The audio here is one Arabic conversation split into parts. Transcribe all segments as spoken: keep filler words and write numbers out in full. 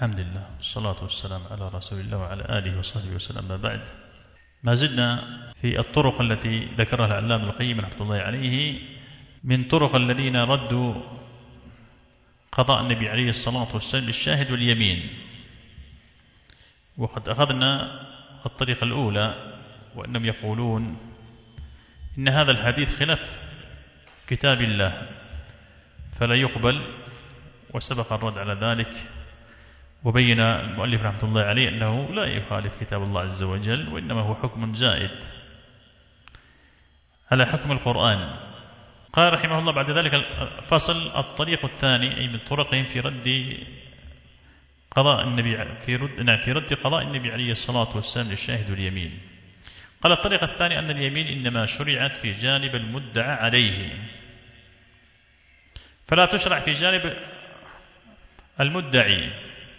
الحمد لله والصلاة والسلام على رسول الله وعلى آله وصحبه وسلم. ما بعد، ما زلنا في الطرق التي ذكرها العلامة القيم رحمة الله عليه من طرق الذين ردوا قضاء النبي عليه الصلاة والسلام بالشاهد واليمين. وقد أخذنا الطريقة الأولى، وأنهم يقولون إن هذا الحديث خلاف كتاب الله فلا يقبل، وسبق الرد على ذلك، وبين المؤلف رحمة الله عليه أنه لا يخالف كتاب الله عز وجل، وإنما هو حكم زائد على حكم القرآن. قال رحمه الله بعد ذلك فصل الطريق الثاني، أي من طرقهم في رد قضاء النبي في رد نعم في رد قضاء النبي عليه الصلاة والسلام للشاهد واليمين. قال الطريق الثاني أن اليمين إنما شرعت في جانب المدعى عليه، فلا تشرع في جانب المدعي.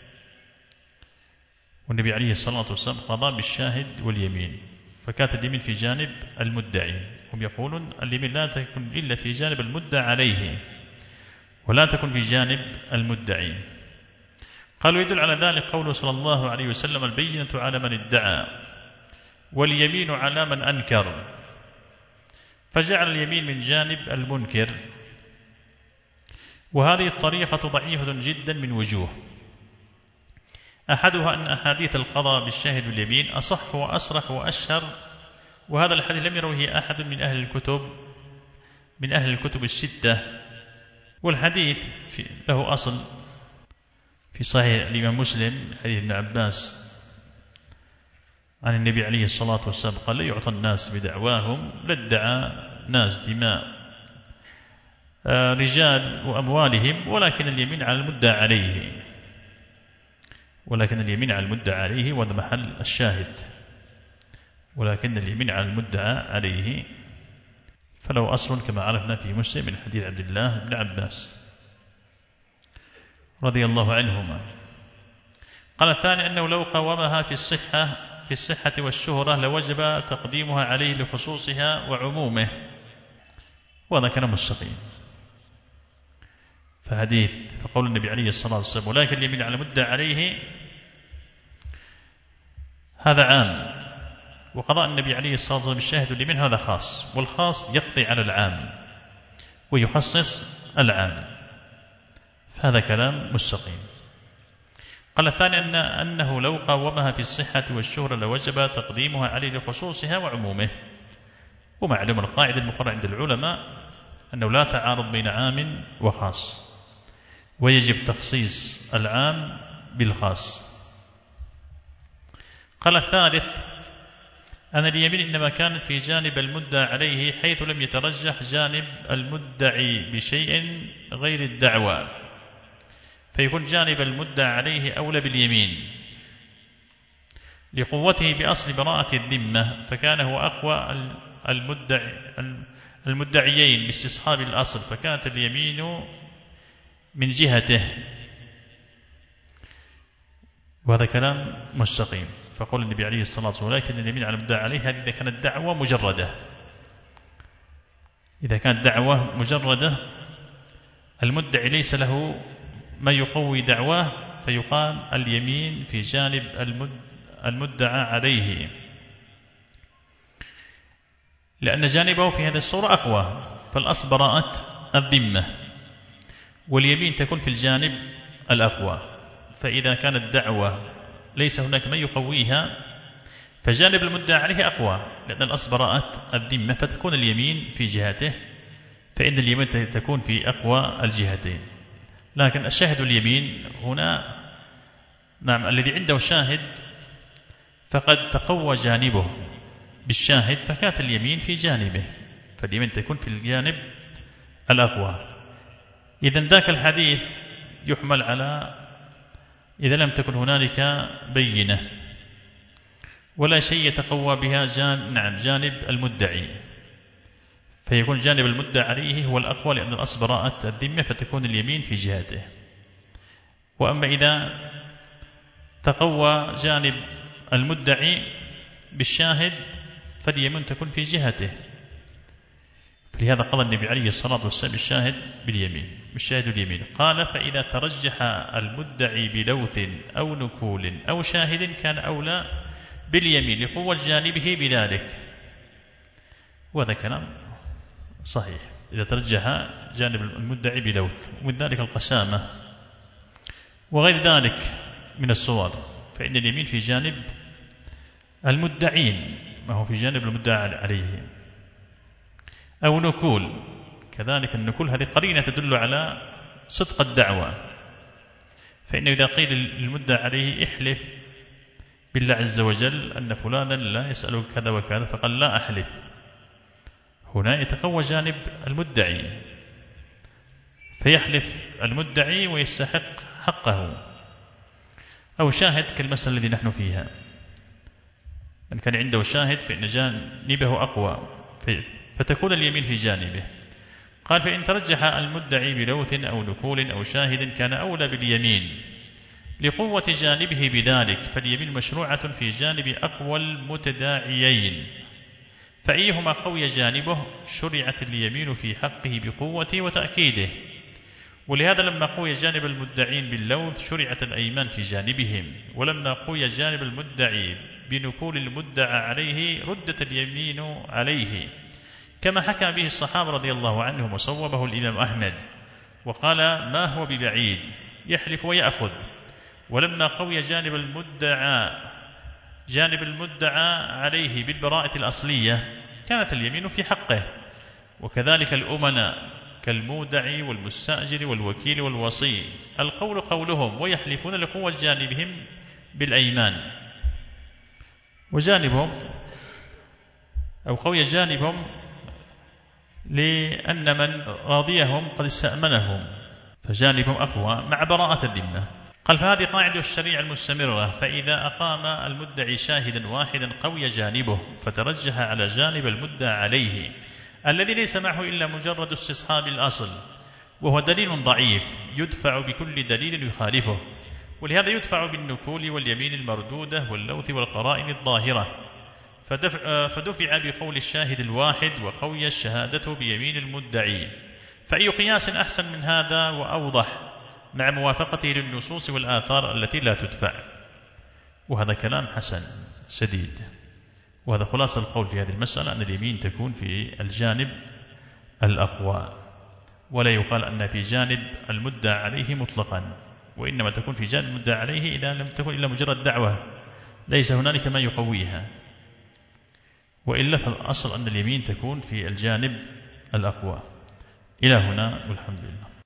والنبي عليه الصلاة والسلام قضى بالشاهد واليمين، فكانت اليمين في جانب المدعي. هم يقولون اليمين لا تكون إلا في جانب المدعى عليه، ولا تكون في جانب المدعي. قالوا يدل على ذلك قوله صلى الله عليه وسلم البينة على من ادعى واليمين على من أنكر، فجعل اليمين من جانب المنكر. وهذه الطريقة ضعيفة جدا من وجوه. أحدها أن أحاديث القضاء بالشاهد واليمين أصح وأصرح وأشهر، وهذا الحديث لم يروه أحد من أهل الكتب من أهل الكتب الستة. والحديث له أصل في صحيح الإمام مسلم، حديث ابن عباس عن النبي عليه الصلاة والسلام قال لا يعطى الناس بدعواهم، لادعى ناس دماء رجال وأموالهم، ولكن اليمين على المدعى عليه ولكن اليمين على المدعى عليه وهذا محل الشاهد. ولكن اليمين على المدعى عليه فله أصل كما عرفنا في مسلم من حديث عبد الله بن عباس رضي الله عنهما. قال الثاني أنه لو قومها في الصحة في الصحة والشهرة لوجب تقديمها عليه لخصوصها وعمومه، وهذا كلام مستقيم. فحديث فقول النبي عليه الصلاة والسلام ولكن اليمين على المدعى عليه هذا عام، وقضاء النبي عليه الصلاة والسلام بالشاهد واليمين هذا خاص، والخاص يقضي على العام ويخصص العام، فهذا كلام مستقيم. قال الثاني أن أنه لو قاومها في الصحة والشهرة لوجب تقديمها عليه لخصوصها وعمومه. ومعلوم القاعدة المقررة عند العلماء أنه لا تعارض بين عام وخاص، ويجب تخصيص العام بالخاص. قال الثالث أن اليمين إنما كانت في جانب المدعى عليه حيث لم يترجح جانب المدعي بشيء غير الدعوى، فيكون جانب المدعى عليه أولى باليمين لقوته بأصل براءة الذمة، فكان هو أقوى المدعي المدعيين باستصحاب الأصل، فكانت اليمين من جهته، وهذا كلام مستقيم. فقول النبي عليه الصلاة والسلام ولكن اليمين على المدعى عليه هذه إذا كانت دعوة مجردة إذا كانت دعوة مجردة المدعي ليس له ما يقوي دعواه، فيقال اليمين في جانب المدعى عليه، لأن جانبه في هذه الصورة أقوى، فالأصل براءة الذمة، واليمين تكون في الجانب الأقوى. فإذا كانت الدعوة ليس هناك ما يقويها فجانب المدعى عليه أقوى، لأن الأصل براءة الذمة، فتكون اليمين في جهته، فإن اليمين تكون في أقوى الجهتين. لكن الشاهد واليمين هنا نعم الذي عنده شاهد فقد تقوى جانبه بالشاهد، فكانت اليمين في جانبه، فاليمين تكون في الجانب الأقوى. إذن ذاك الحديث يحمل على إذا لم تكن هنالك بينة ولا شيء يتقوى بها جانب, نعم جانب المدعي، فيكون جانب المدعى عليه هو الأقوى، لأن الأصل براءة الذمة، فتكون اليمين في جهته. وأما إذا تقوى جانب المدعي بالشاهد فاليمين تكون في جهته، فلهذا قال النبي عليه الصلاة والسلام الشاهد باليمين، الشاهد اليمين. قال فإذا ترجح المدعي بلوث أو نكول أو شاهد كان أولى باليمين لقوة جانبه بذلك. وهذا كلام صحيح، إذا ترجح جانب المدعي بلوث، ومن ذلك القسامة وغير ذلك من الصور، فإن اليمين في جانب المدعين ما هو في جانب المدعى عليه. أو نكول كذلك، النكول هذه قرينة تدل على صدق الدعوة، فإنه إذا قيل للمدعى عليه احلف بالله عز وجل أن فلانا لا يسأل كذا وكذا فقال لا أحلف، هنا يتقوى جانب المدعي، فيحلف المدعي ويستحق حقه. أو شاهد كالمسألة التي نحن فيها، من كان عنده شاهد فإن جانبه أقوى فتكون اليمين في جانبه. قال فإن ترجح المدعي بلوث أو نكول أو شاهد كان أولى باليمين لقوة جانبه بذلك، فاليمين مشروعة في جانب أقوى المتداعيين، فأيهما قوي جانبه شرعت اليمين في حقه بقوته وتأكيده. ولهذا لما قوي جانب المدعين باللوث شرعت الأيمان في جانبهم، ولما قوي جانب المدعي بنكول المدعى عليه ردت اليمين عليه، كما حكى به الصحابة رضي الله عنهم وصوبه الإمام أحمد وقال ما هو ببعيد يحلف ويأخذ. ولما قوي جانب المدعى جانب المدعى عليه بالبراءة الأصلية كانت اليمين في حقه. وكذلك الأمناء كالمودع والمستأجر والوكيل والوصي القول قولهم ويحلفون لقوة جانبهم بالأيمان، وجانبهم أو قوي جانبهم لأن من راضيهم قد استأمنهم، فجانبهم أقوى مع براءة الذمة. قال فهذه قاعدة الشريعة المستمرة، فإذا أقام المدعي شاهدا واحدا قوي جانبه فترجح على جانب المدعى عليه الذي ليس معه إلا مجرد استصحاب الأصل، وهو دليل ضعيف يدفع بكل دليل يخالفه. ولهذا يدفع بالنكول واليمين المردودة واللوث والقرائن الظاهرة، فدفع, فدفع بقول الشاهد الواحد وقوي الشهادة بيمين المدعي. فأي قياس أحسن من هذا وأوضح مع موافقته للنصوص والآثار التي لا تدفع. وهذا كلام حسن سديد. وهذا خلاصة القول في هذه المسألة، أن اليمين تكون في الجانب الأقوى، ولا يقال أن في جانب المدعى عليه مطلقا، وإنما تكون في جانب المدعى عليه إذا لم تكن إلا مجرد دعوة ليس هنالك ما يقويها، وإلا فالأصل أن اليمين تكون في الجانب الأقوى. إلى هنا والحمد لله.